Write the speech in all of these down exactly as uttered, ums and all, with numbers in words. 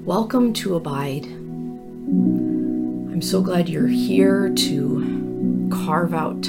Welcome to Abide. I'm so glad you're here to carve out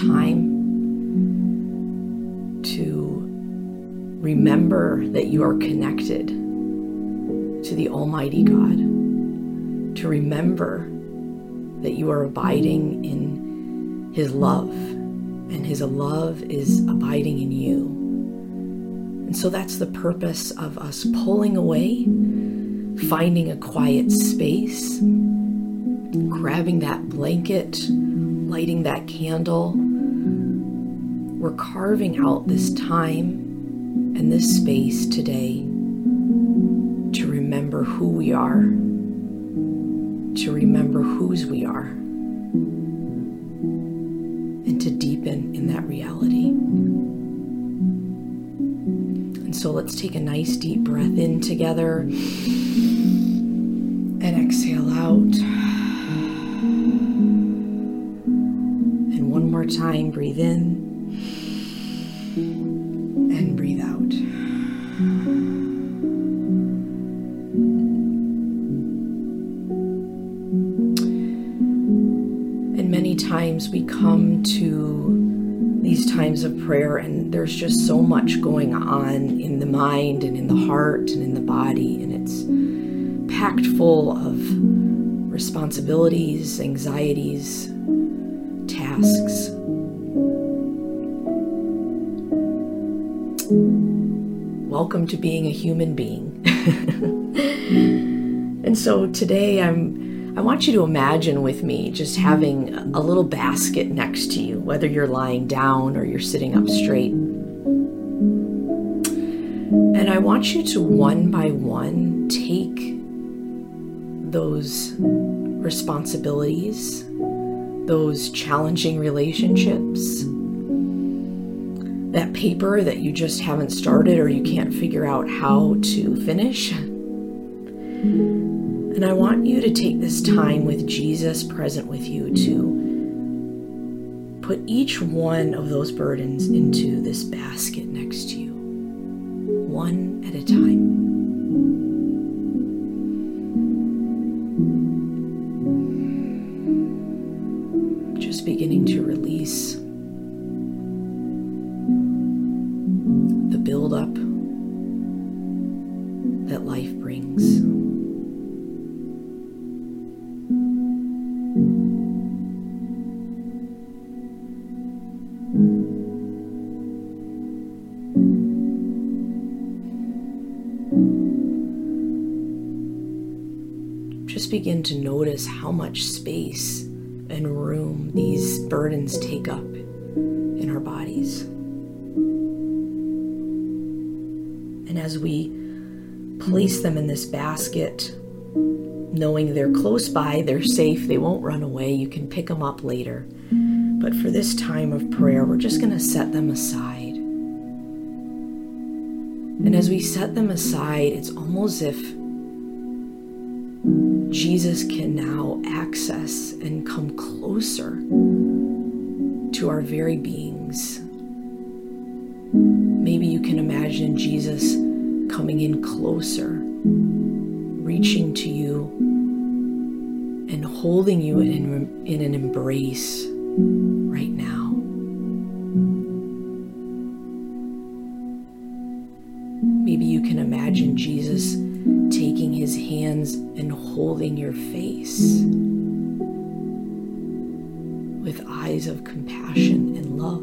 time to remember that you are connected to the Almighty God, to remember that you are abiding in His love, and His love is abiding in you. And so that's the purpose of us pulling away, finding a quiet space, grabbing that blanket, lighting that candle. We're carving out this time and this space today to remember who we are, to remember whose we are, and to deepen in that reality. And so let's take a nice deep breath in together and exhale out. And one more time, breathe in and breathe out. And many times we come to these times of prayer and there's just so much going on in the mind and in the heart and in the body, and it's packed full of responsibilities, anxieties, tasks. Welcome to being a human being. And so today I'm I want you to imagine with me just having a little basket next to you, whether you're lying down or you're sitting up straight. And I want you to one by one take those responsibilities, those challenging relationships, that paper that you just haven't started or you can't figure out how to finish. And I want you to take this time with Jesus present with you to put each one of those burdens into this basket next to you, one at a time. Just beginning to release the buildup that life brings. Just begin to notice how much space and room these burdens take up in our bodies. And as we place them in this basket, knowing they're close by, they're safe, they won't run away, you can pick them up later. But for this time of prayer, we're just going to set them aside. And as we set them aside, it's almost as if Jesus can now access and come closer to our very beings. Maybe you can imagine Jesus coming in closer, reaching to you and holding you in, in an embrace right now. Maybe you can imagine Jesus taking his hands and holding your face with eyes of compassion and love.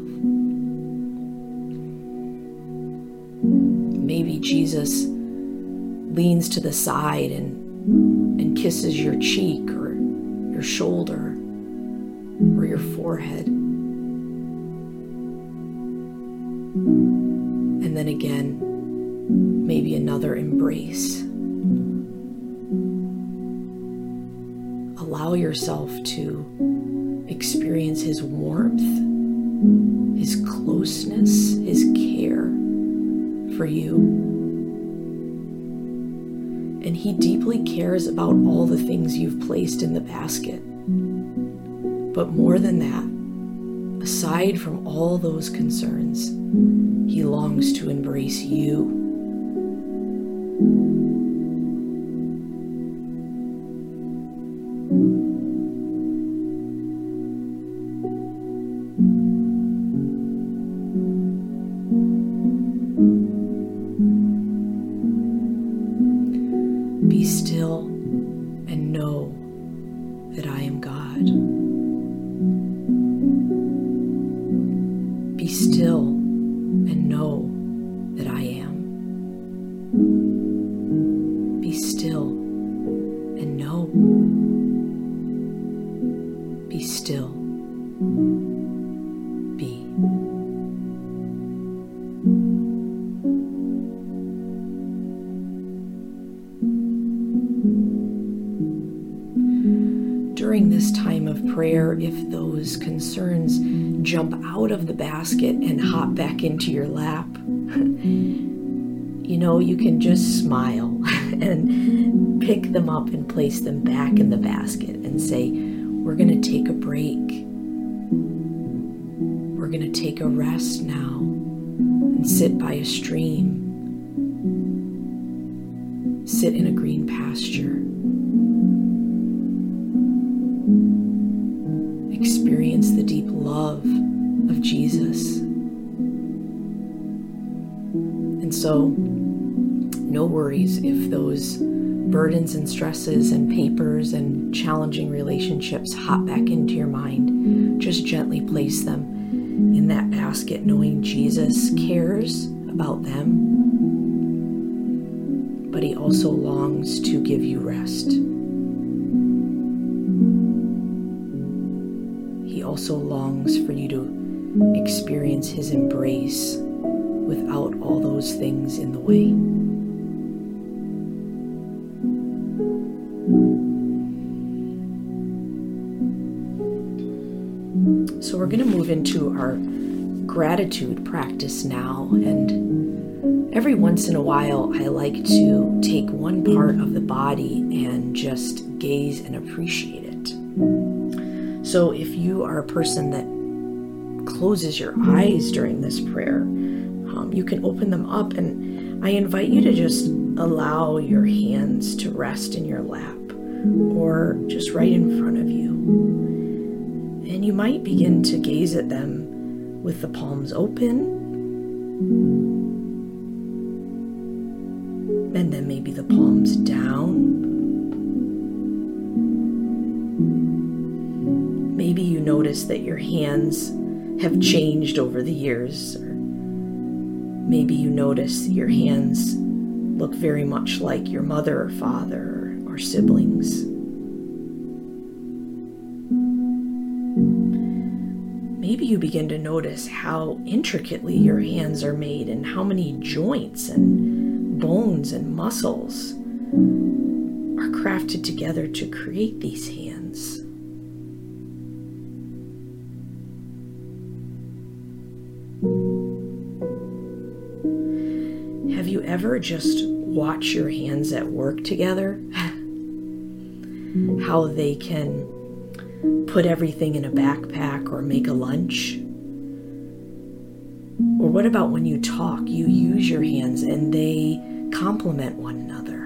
Maybe Jesus leans to the side and, and kisses your cheek or your shoulder or your forehead. And then again, maybe another embrace. Allow yourself to experience his warmth, his closeness, his care for you. And he deeply cares about all the things you've placed in the basket. But more than that, aside from all those concerns, he longs to embrace you. during this time of prayer, if those concerns jump out of the basket and hop back into your lap, you know, you can just smile and pick them up and place them back in the basket and say, we're going to take a break. We're going to take a rest now and sit by a stream. Sit in a green pasture. Experience the deep love of Jesus. And so, no worries if those burdens and stresses and papers and challenging relationships hop back into your mind. Just gently place them in that basket, knowing Jesus cares about them, but he also longs to give you rest. He also longs for you to experience his embrace without all those things in the way. So we're going to move into our gratitude practice now, and every once in a while I like to take one part of the body and just gaze and appreciate it. So if you are a person that closes your eyes during this prayer, um, you can open them up, and I invite you to just allow your hands to rest in your lap or just right in front of you. And you might begin to gaze at them with the palms open, and then maybe the palms down. Maybe you notice that your hands have changed over the years, or maybe you notice your hands look very much like your mother or father or siblings. Maybe you begin to notice how intricately your hands are made and how many joints and bones and muscles are crafted together to create these hands. Have you ever just watched your hands at work together? How they can put everything in a backpack or make a lunch? Or what about when you talk, you use your hands and they complement one another?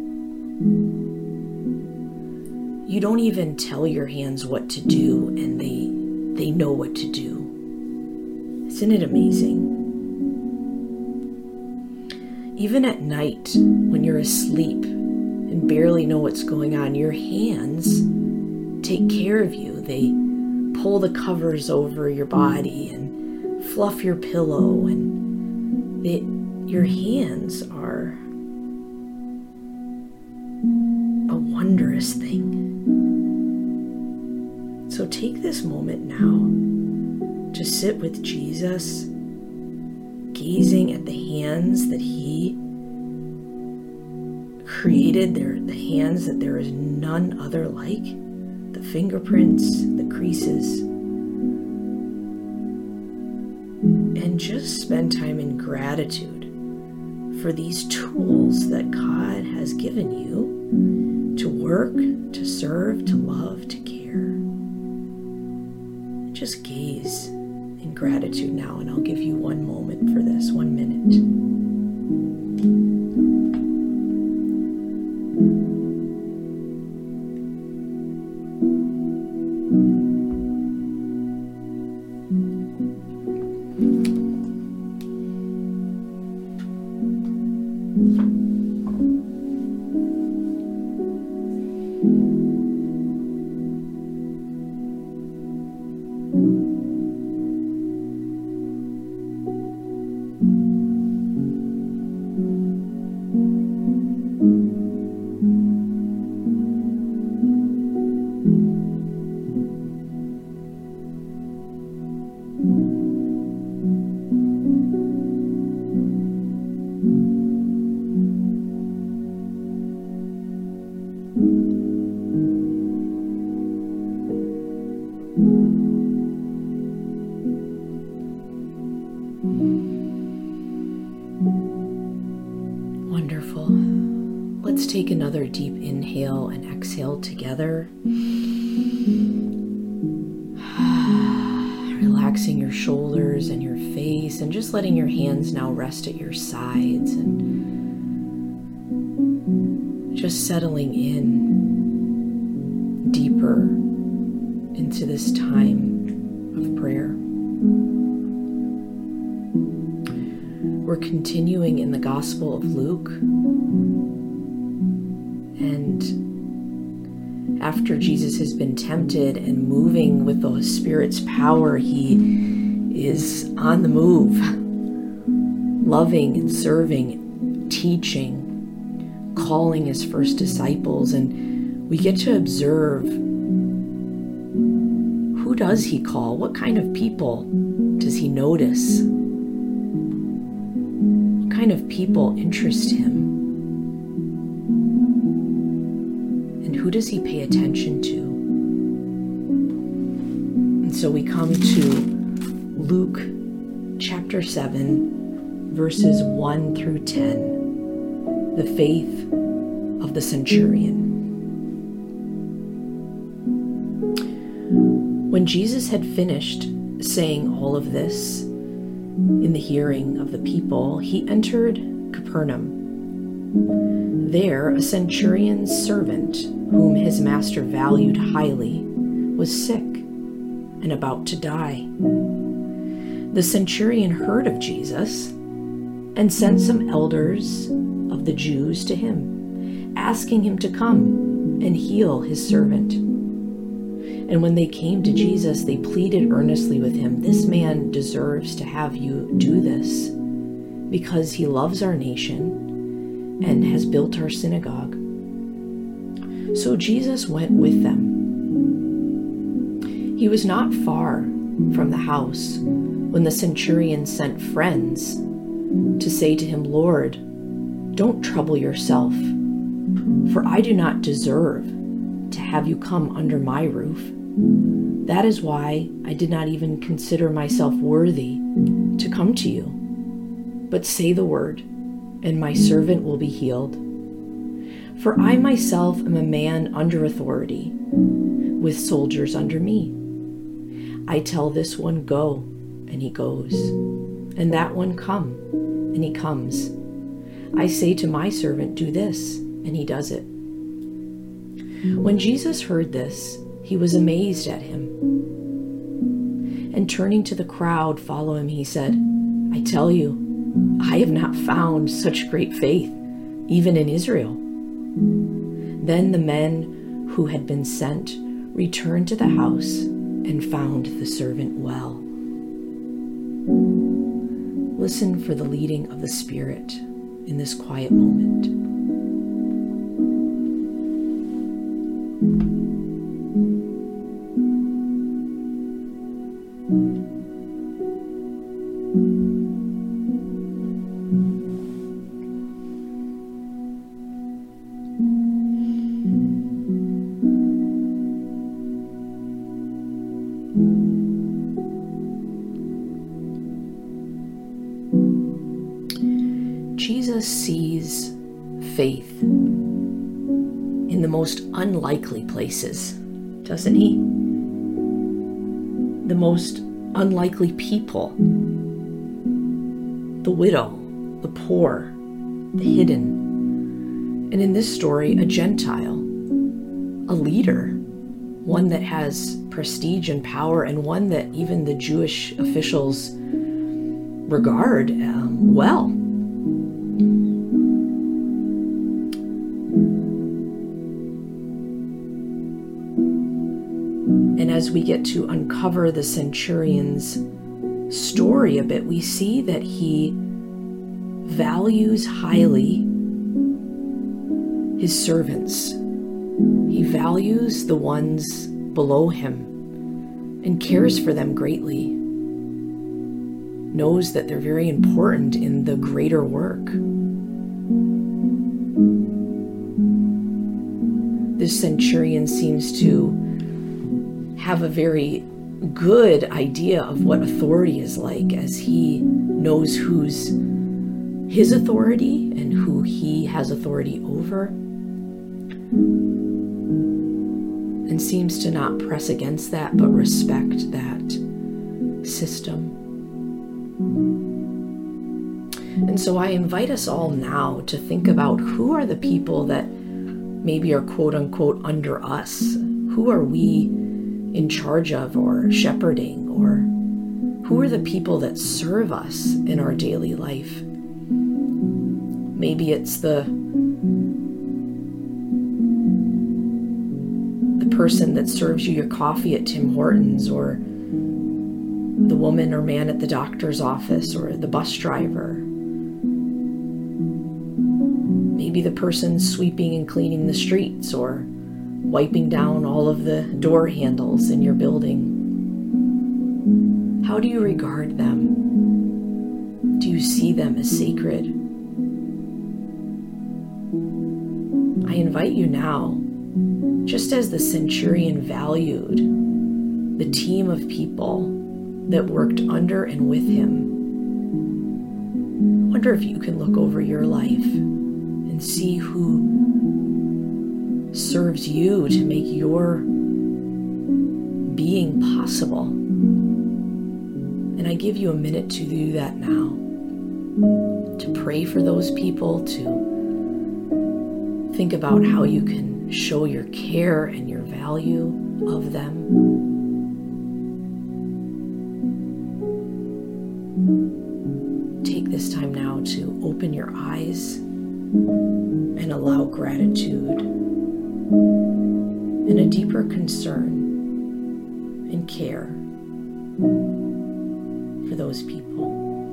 You don't even tell your hands what to do, and they they know what to do. Isn't it amazing? Even at night, when you're asleep and barely know what's going on, your hands take care of you. They pull the covers over your body and fluff your pillow, and they, your hands are a wondrous thing. So take this moment now to sit with Jesus, gazing at the hands that he created, there, the hands that there is none other like, the fingerprints, the creases, and just spend time in gratitude for these tools that God has given you to work, to serve, to love, to care. Just gaze in gratitude now, and I'll give you one moment for this, one minute. let's take another deep inhale and exhale together. Relaxing your shoulders and your face, and just letting your hands now rest at your sides, and just settling in deeper into this time of prayer. We're continuing in the Gospel of Luke, and after Jesus has been tempted and moving with the Spirit's power, he is on the move, loving and serving, teaching, calling his first disciples, and we get to observe, who does he call? What kind of people does he notice? What kind of people interest him? And who does he pay attention to? And so we come to Luke chapter seven, verses one through ten, the faith of the centurion. When Jesus had finished saying all of this in the hearing of the people, he entered Capernaum. There, a centurion's servant, whom his master valued highly, was sick and about to die. The centurion heard of Jesus and sent some elders of the Jews to him, asking him to come and heal his servant. And when they came to Jesus, they pleaded earnestly with him, "This man deserves to have you do this, because he loves our nation and has built our synagogue." So Jesus went with them. He was not far from the house when the centurion sent friends to say to him, "Lord, don't trouble yourself, for I do not deserve to have you come under my roof. That is why I did not even consider myself worthy to come to you. But say the word, and my servant will be healed. For I myself am a man under authority, with soldiers under me. I tell this one, go, and he goes, and that one, come, and he comes. I say to my servant, do this, and he does it." When Jesus heard this, he was amazed at him. And turning to the crowd following him, he said, "I tell you, I have not found such great faith, even in Israel." Then the men who had been sent returned to the house and found the servant well. Listen for the leading of the Spirit in this quiet moment. Jesus sees faith in the most unlikely places, doesn't he? The most unlikely people. The widow, the poor, the hidden. And in this story, a Gentile, a leader, one that has prestige and power, and one that even the Jewish officials regard um, well. And as we get to uncover the centurion's story a bit, we see that he values highly his servants. He values the ones below him and cares for them greatly. Knows that they're very important in the greater work. This centurion seems to have a very good idea of what authority is like, as he knows who's his authority and who he has authority over. and seems to not press against that, but respect that system. And so I invite us all now to think about who are the people that maybe are quote unquote under us. Who are we in charge of or shepherding, or who are the people that serve us in our daily life? Maybe it's the the person that serves you your coffee at Tim Hortons, or the woman or man at the doctor's office, or the bus driver. Maybe the person sweeping and cleaning the streets, or wiping down all of the door handles in your building. How do you regard them? Do you see them as sacred? I invite you now, just as the centurion valued the team of people that worked under and with him, I wonder if you can look over your life and see who serves you to make your being possible. And I give you a minute to do that now, to pray for those people, to think about how you can show your care and your value of them. Take this time now to open your eyes and allow gratitude and a deeper concern and care for those people.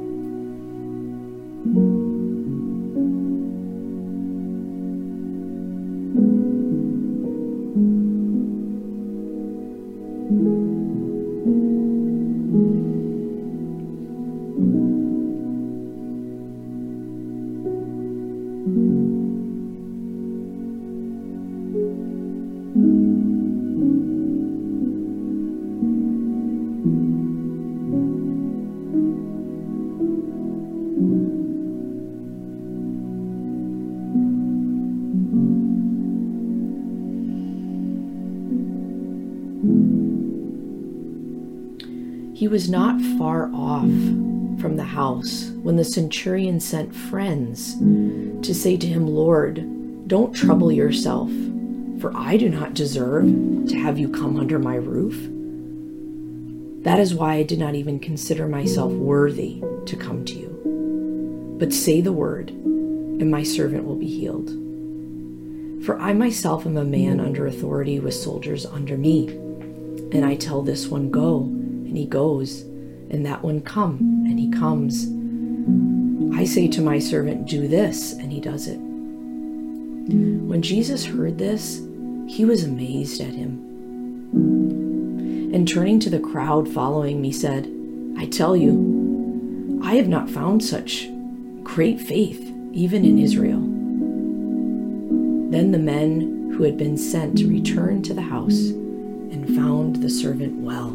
He was not far off from the house when the centurion sent friends to say to him, "Lord, don't trouble yourself, for I do not deserve to have you come under my roof. That is why I did not even consider myself worthy to come to you. But say the word, and my servant will be healed. For I myself am a man under authority with soldiers under me. And I tell this one, go, and he goes, and that one, come, and he comes. I say to my servant, do this, and he does it." When Jesus heard this, he was amazed at him. And turning to the crowd following me, said, "I tell you, I have not found such great faith, even in Israel." Then the men who had been sent returned to the house and found the servant well.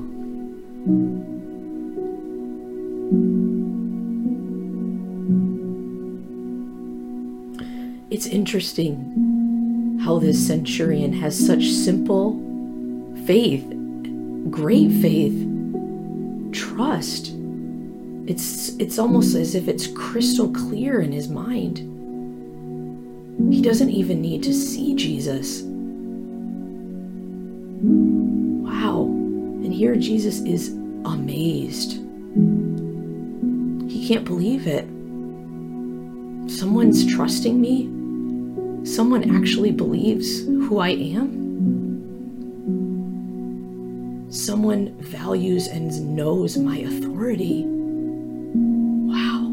It's interesting how this centurion has such simple faith, great faith, trust. It's, it's almost as if it's crystal clear in his mind. He doesn't even need to see Jesus. Wow. And here Jesus is amazed. He can't believe it. Someone's trusting me. Someone actually believes who I am. Someone values and knows my authority. Wow.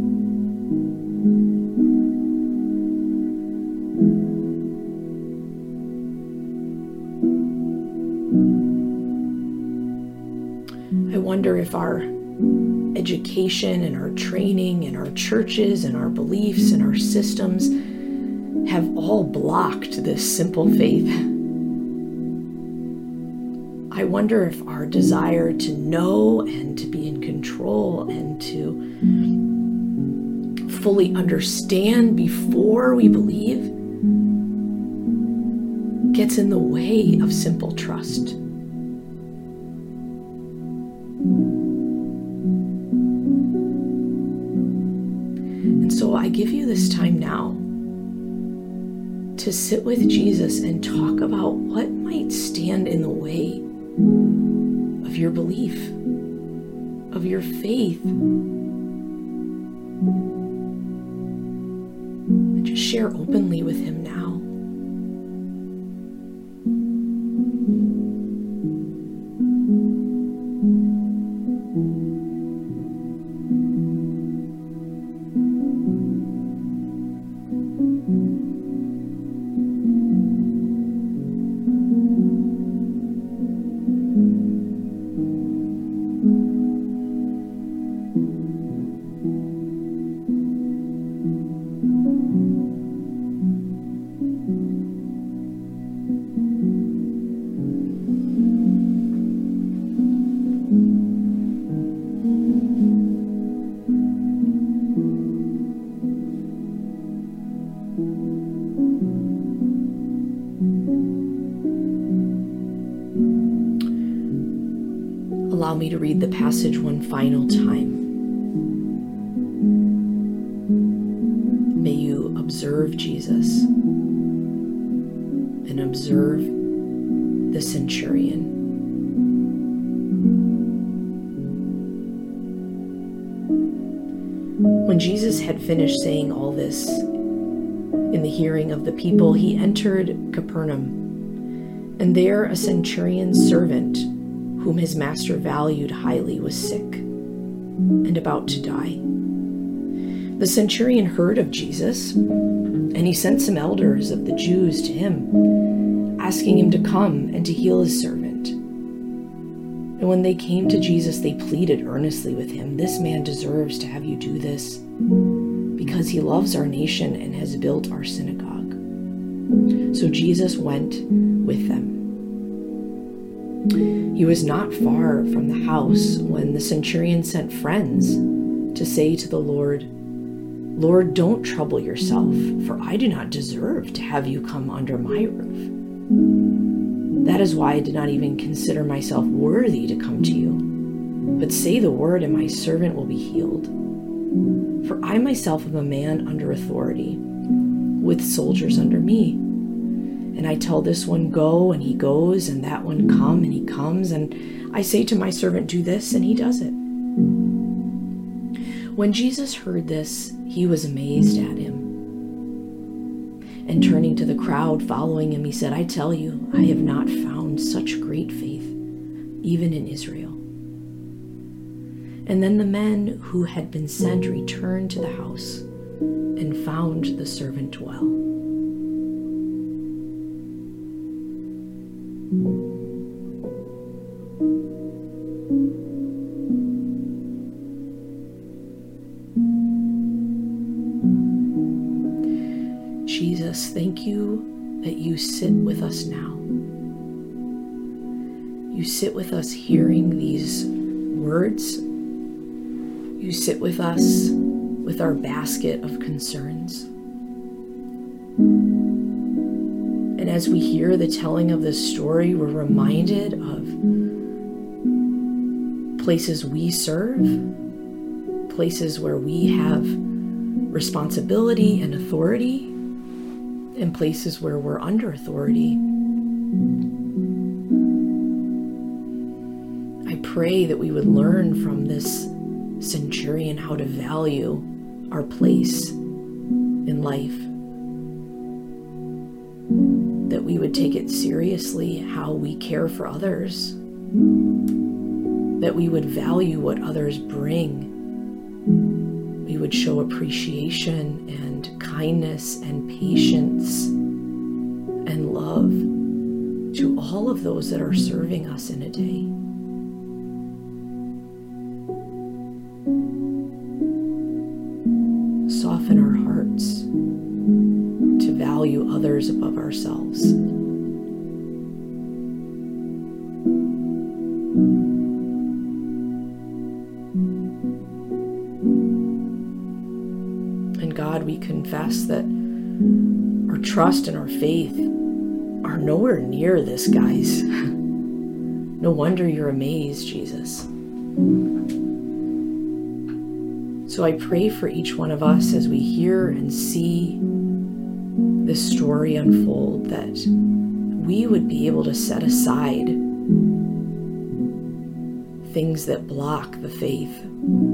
I wonder if our education and our training and our churches and our beliefs and our systems have all blocked this simple faith. I wonder if our desire to know and to be in control and to fully understand before we believe gets in the way of simple trust. And so I give you this time now to sit with Jesus and talk about what might stand in the way of your belief, of your faith. And just share openly with him now. Allow me to read the passage one final time. May you observe Jesus and observe the centurion. When Jesus had finished saying all this in the hearing of the people, he entered Capernaum, and there a centurion's servant, whom his master valued highly, was sick and about to die. The centurion heard of Jesus, and he sent some elders of the Jews to him, asking him to come and to heal his servant. And when they came to Jesus, they pleaded earnestly with him, "This man deserves to have you do this, because he loves our nation and has built our synagogue." So Jesus went with them. He was not far from the house when the centurion sent friends to say to the Lord, "Lord, don't trouble yourself, for I do not deserve to have you come under my roof. That is why I did not even consider myself worthy to come to you. But say the word, and my servant will be healed. For I myself am a man under authority, with soldiers under me. And I tell this one, go, and he goes, and that one, come, and he comes. And I say to my servant, do this, and he does it." When Jesus heard this, he was amazed at him. And turning to the crowd following him, he said, "I tell you, I have not found such great faith, even in Israel." And then the men who had been sent returned to the house and found the servant well. Jesus, thank you that you sit with us now. You sit with us hearing these words. You sit with us with our basket of concerns. And as we hear the telling of this story, we're reminded of places we serve, places where we have responsibility and authority, and places where we're under authority. I pray that we would learn from this centurion how to value our place in life, that we would take it seriously how we care for others, that we would value what others bring. We would show appreciation and kindness and patience and love to all of those that are serving us in a day. Soften our hearts to value others above ourselves. And God, we confess that our trust and our faith are nowhere near this, guys. No wonder you're amazed, Jesus. So I pray for each one of us as we hear and see this story unfold, that we would be able to set aside things that block the faith.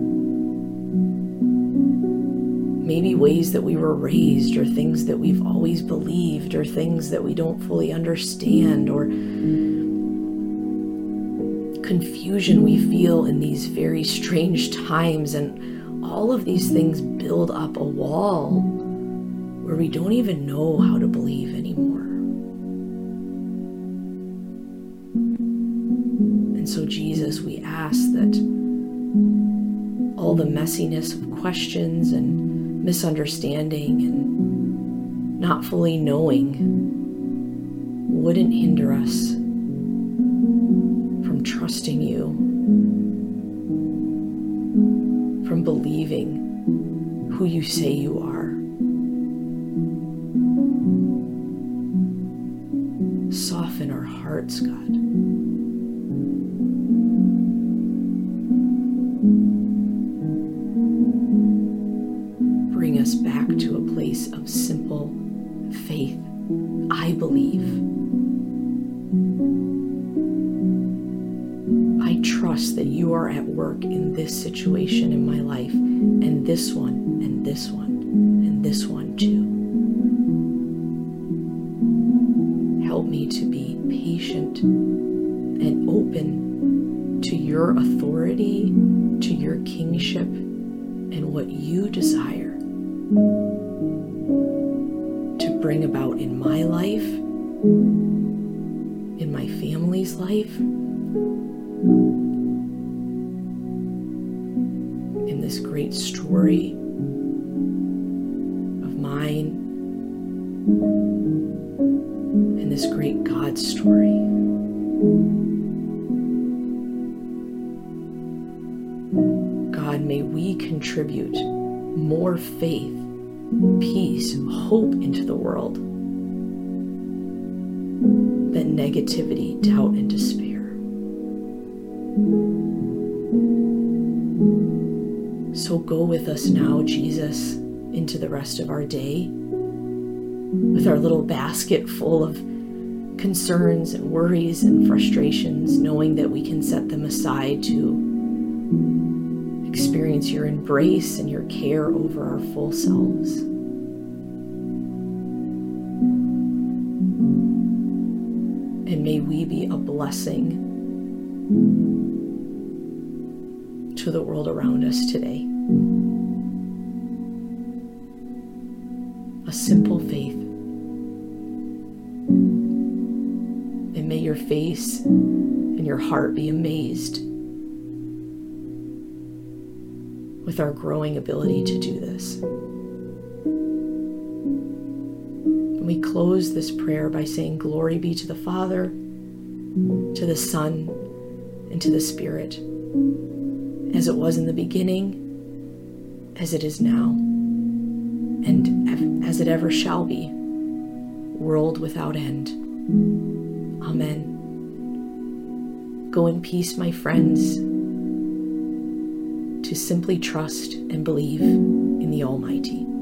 Maybe ways that we were raised, or things that we've always believed, or things that we don't fully understand, or confusion we feel in these very strange times. And all of these things build up a wall where we don't even know how to believe anymore. And so, Jesus, we ask that all the messiness of questions and misunderstanding and not fully knowing wouldn't hinder us from trusting you, from believing who you say you are. Soften our hearts, God. Bring us back to a place of simple faith. I believe. I trust that you are at work in this situation in my life, and this one, and this one, and this one too. Help me to be patient and open to your authority, to your kingship, and what you desire to bring about in my life, in my family's life, in this great story of mine, in this great God story. God, may we contribute more faith, peace, hope into the world than negativity, doubt, and despair. So go with us now, Jesus, into the rest of our day with our little basket full of concerns and worries and frustrations, knowing that we can set them aside to experience your embrace and your care over our full selves. And may we be a blessing to the world around us today. A simple faith. And may your face and your heart be amazed with our growing ability to do this. And we close this prayer by saying, glory be to the Father, to the Son, and to the Spirit, as it was in the beginning, as it is now, and as it ever shall be, world without end. Amen. Go in peace, my friends, to simply trust and believe in the Almighty.